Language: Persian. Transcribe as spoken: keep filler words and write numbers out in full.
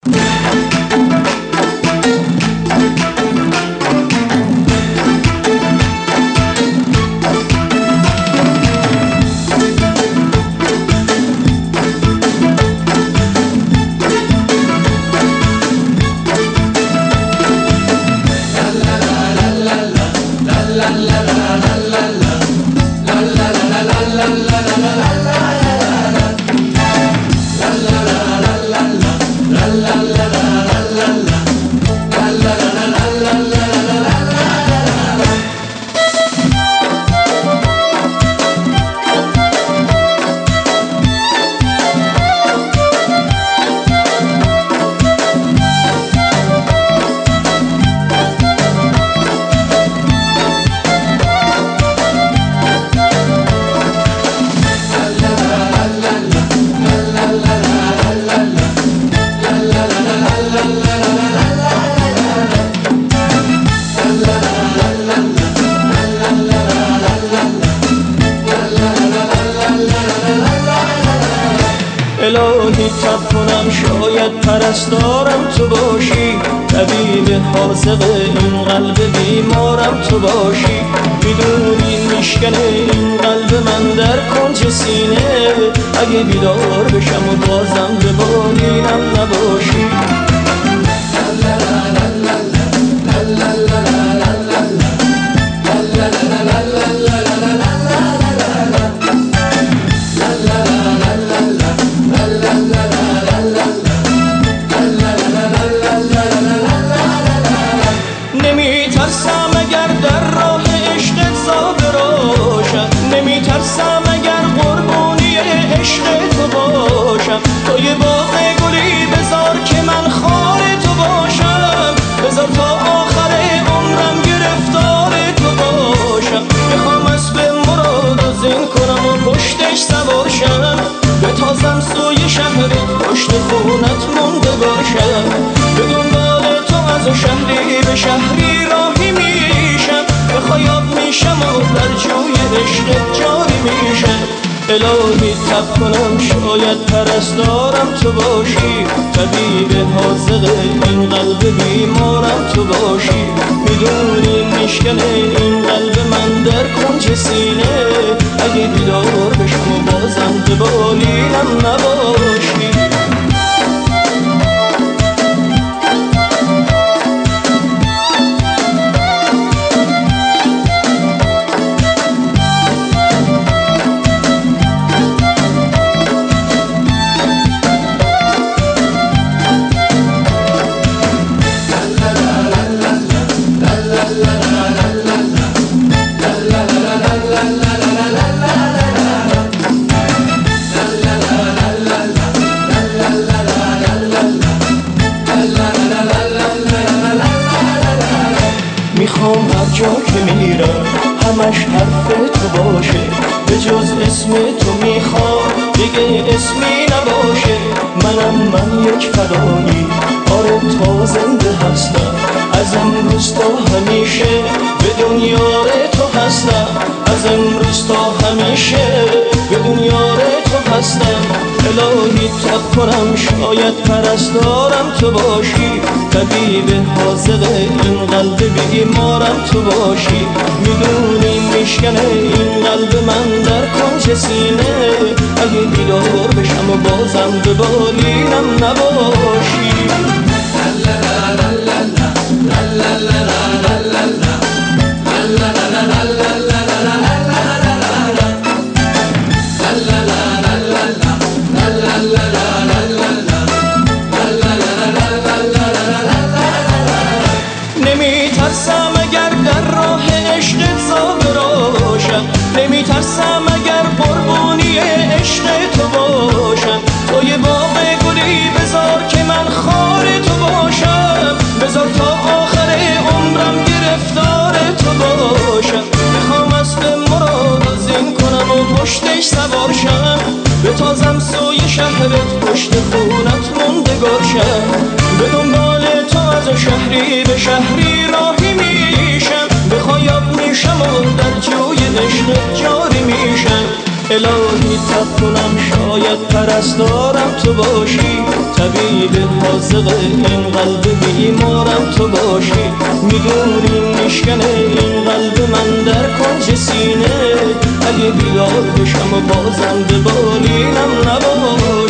الهی تب کنم شاید پرستارم تو باشی، طبیب حاذق این قلب بیمارم تو باشی. میدونی میشکنه این قلب من در کنج سینه، اگه بیدار بشم و بازم به بالینم نباشی. نمیترسم اگر در راه عشقت زاده باشم، نمیترسم اگر قربانی عشق تو باشم. تو یه باغ گلی بذار که من خار تو باشم، بذار تا آخر عمرم گرفتار تو باشم. میخوام اسب مراد و زین کنم و پشتش سوار شم، بتازم سوی شهرت پشت خونت مونده باشم. به دنبال تو از شهری به شهری راهی میشم، به خیاب میشم و در جوی عشقت جاری میشم. الهی تب کنم شاید پرستارم تو باشی، طبیب حاذق این قلب بیمارم تو باشی. میدونی میشکنه این قلب من در کنج سینه، اگه بیدار بشم و بازم به بالینم نباشی. میخوام هر جا که میرم همش حرف تو باشه، به جز اسم تو میخوام دیگه اسمی نباشه. منم من یک فدایی، آره تا زنده هستم، از امروز تا همیشه به دنیای تو هستم. از امروز تا همیشه به دنیای تو هستم. الهی تب کنم شاید پرستارم تو باشی، طبیب حاذق این قلب بیمارم تو باشی. میدونی میشکنه این قلب من در کنج سینه، اگه بیدار بشم و بازم به بالینم نباشی. نمیترسم اگر در راه عشقت زاده باشم، نمیترسم اگر قربانی عشق تو باشم. تو یه باغ گلی بذار که من خار تو باشم، بذار تا آخر عمرم گرفتار تو باشم. میخوام اسب مراد و زین کنم و پشتش سوار شم، بتازم سوی شهرت پشت خونت موندگار شم. به دنبال تو از شهری به شهری راهی میشم، به خیاب میشم و در جوی عشقت جاری میشم. الهی تب کنم شاید پرستارم تو باشی، طبیب حاذق این قلب بیمارم تو باشی. میدونی میشکنه این قلب من در کنج سینه، اگه بیدار بشم و بازم به بالینم نباشی.